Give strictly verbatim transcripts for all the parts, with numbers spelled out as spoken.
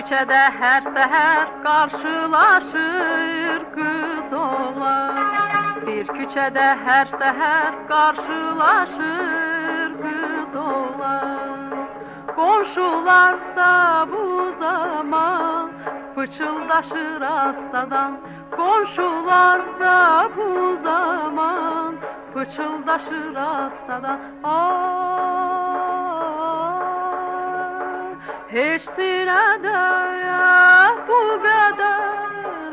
küçədə hər səhər qarşılaşır qız oğlan. Bir küçədə hər səhər qarşılaşır qız oğlan. Qonşular da bu zaman pıçıldaşır astadan. Qonşular da bu zaman pıçıldaşır astadan. Ah, heç sinədə bu qədər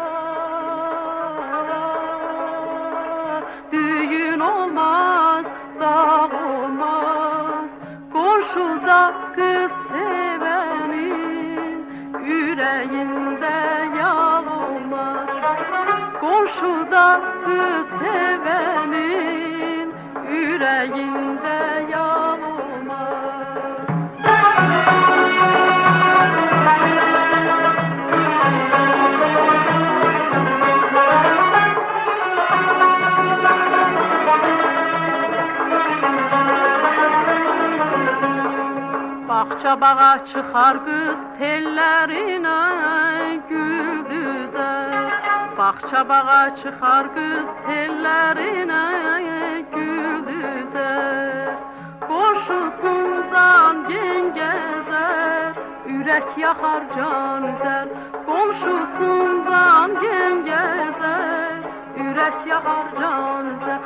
ah, düyün olmaz, dağ olmaz. Qonşuda qız sevənin ürəyində yağ olmaz. Qonşuda qız sevənin ürəyində yağ olmaz. Bağça bağa çıxar qız tellərinə gül düzər. Bağça bağa çıxar qız tellərinə gül düzər. Qonşusundan gen gəzər, ürək yaxar can üzər. Qonşusundan gen gəzər, ürək yaxar can üzər.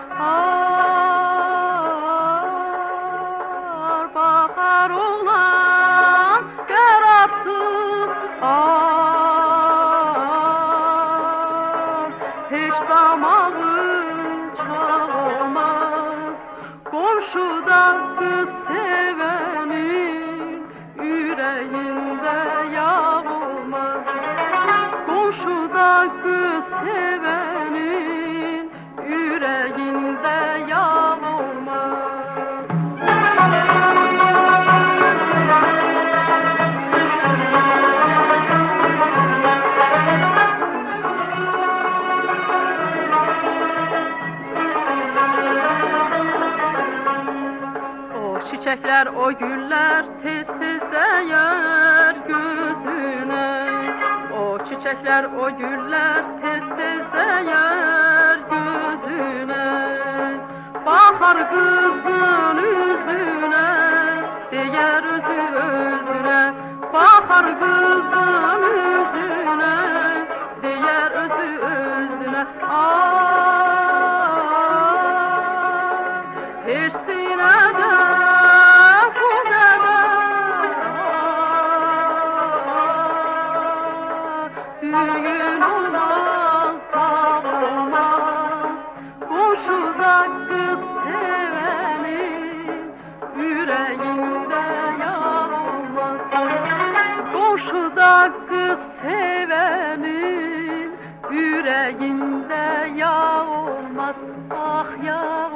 Ar baxar oğlan qərarsız, ar heç damağın çağ olmaz. Qonşuda qız sevənin ürəyində yağ olmaz. Qonşuda qız sevənin ürəyində yağ olmaz. Çiçəklər, o güllər tez-tez dəyər gözünə. O çiçəklər, o güllər tez-tez dəyər gözünə. Baxar qızın üzünə, deyər özü özünə. Baxar qızın üzünə, deyər özü özünə. Ah, heç sinədə düyün olmaz, dağ olmaz. Qonşuda qız sevənin ürəyində yağ olmaz. Qonşuda qız sevənin ürəyində yağ olmaz. Ah, yağ